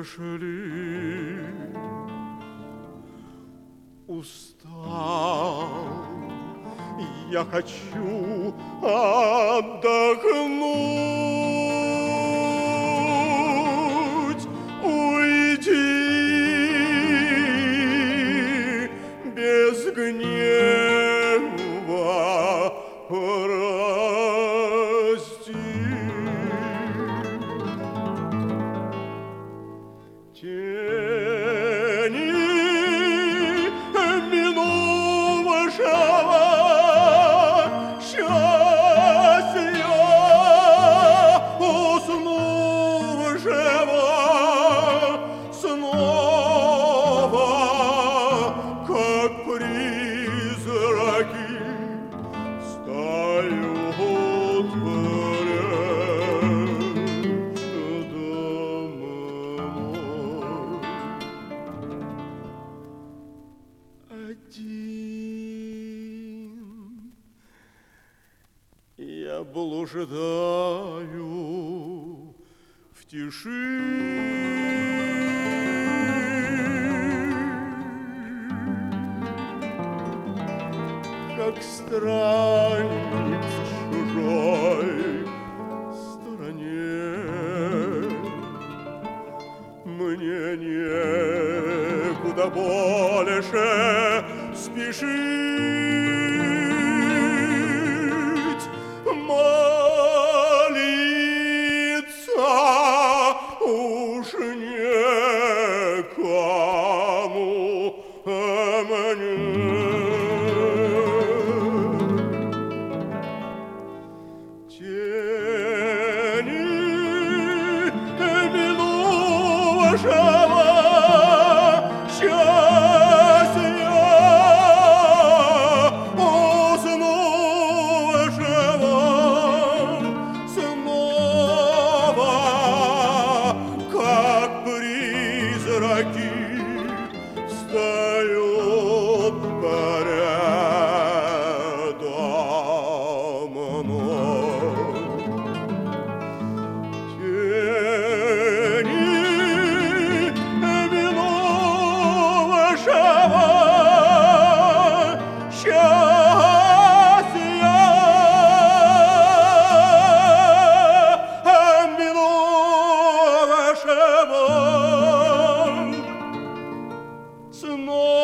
пришли. Устал, я хочу отдохнуть, уйти без гнева, прости. Тени минувшего счастья, уснувшего снова, как призраки, встают рядом мной. Один я блуждаю в тиши, как странник в чужой стороне. Мне некуда больше спешить, молиться уж некому мне. Тени минувшего счастья, уснувшего снова, как призраки, встают рядом мной. Тени минувшего счастья, минувшего снова.